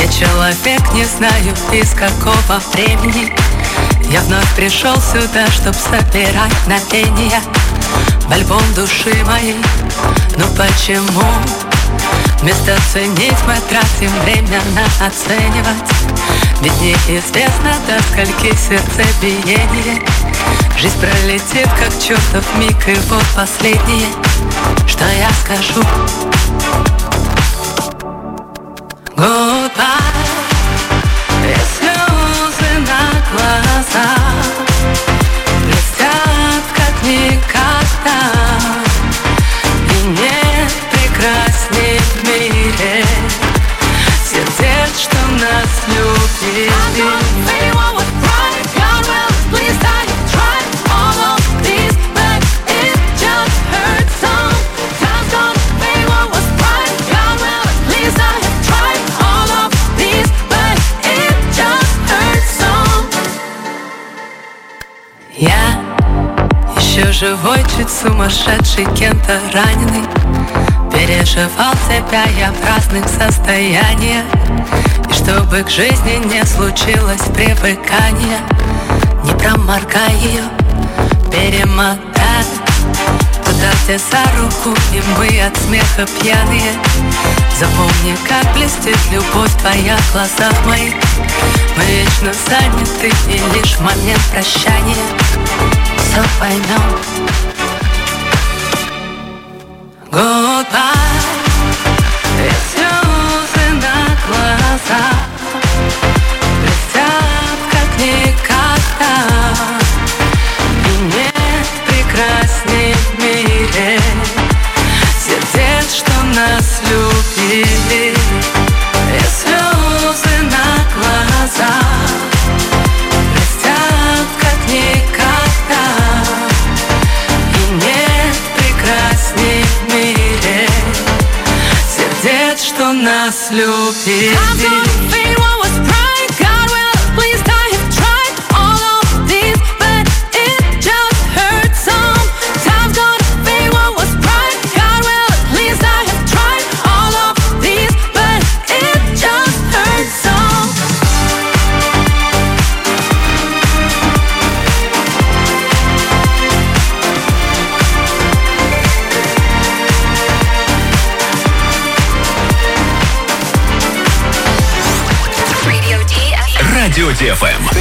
Я человек, не знаю из какого времени. Я вновь пришел сюда, чтоб собирать мгновения в альбом души моей. Но почему вместо ценить мы тратим время на оценивать? Ведь неизвестно, до скольки сердцебиение. Жизнь пролетит, как чертов миг, и вот последнее, что я скажу. Goodbye. И слезы на глазах блестят, как никогда. И нет прекрасней в мире сердец, что нас любили. Я еще живой, чуть сумасшедший, кем-то раненый. Переживал тебя я в разных состояниях. И чтобы к жизни не случилось привыкания, не проморгай ее, перемотай туда, где за руку, и мы от смеха пьяные. Запомни, как блестит любовь твоя в глазах моих. Мы вечно заняты, и лишь в момент прощания все поймем. Goodbye. И слезы на глазах блестят, как никогда. И нет прекрасней в мире сердец, что нас любили. И слезы на глазах блестят, как никогда. И нет прекрасней в мире сердец, что нас любили. Радио DFM.